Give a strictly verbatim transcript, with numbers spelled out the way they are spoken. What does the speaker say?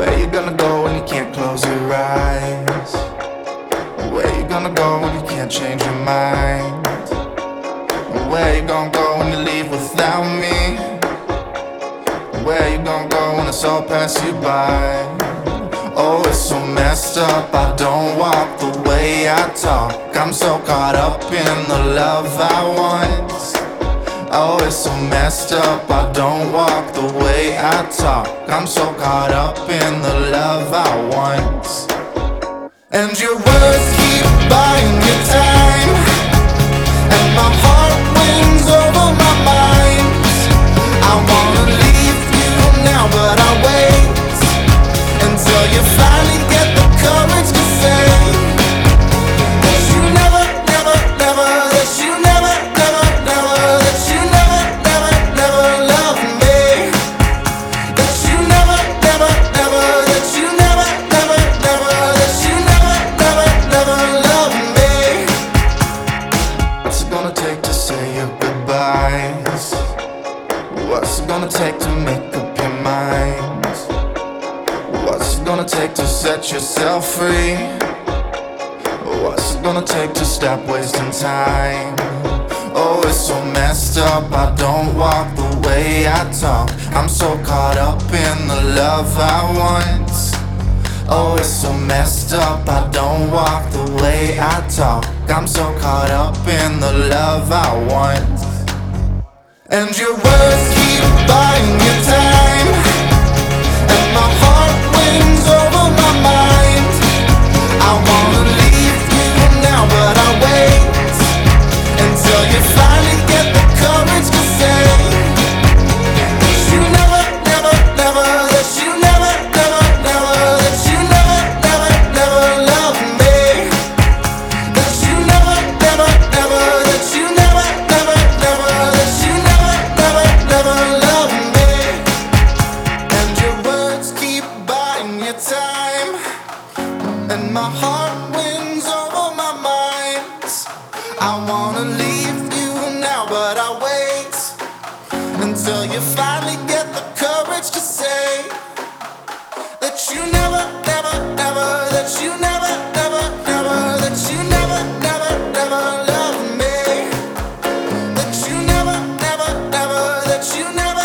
Where you gonna go when you can't close your eyes? Where you gonna go when you can't change your mind? Where you gonna go when you leave without me? Where you gonna go when it's all passed you by? Oh, it's so messed up, I don't walk the way I talk. I'm so caught up in the love I want. Oh, it's so messed up, I don't walk the way I talk. I'm so caught up in the love I want. And your words keep buying your time, and my heart wins over my mind. I wanna leave you now, but I wait until you finally get the courage to say that you never, never, never, that you never, never, never, that you never, never, never love me. That you never, never, never, that you never, never, never, that you never, never, never love me. What's it gonna take to say your goodbyes? What's it gonna take to make up your mind? What's it gonna take to set yourself free? What's it gonna take to stop wasting time? Oh, it's so messed up, I don't walk the way I talk. I'm so caught up in the love I want. Oh, it's so messed up, I don't walk the way I talk. I'm so caught up in the love I want. And your words keep buying your time, and my heart wins over my mind. I wanna leave you now, but I wait until you finally get the courage to say that you never, never, never, that you never, never, never, that you never, never, never love me. That you never, never, never, that you never, never, never, that you never, never, never love me. And your words keep buying your time, and my heart wins over my mind. I wanna leave you now, but I wait until you finally get the courage to say that you never, never, never, that you never, never, never, that you never, never, never love me. That you never, never, never, that you never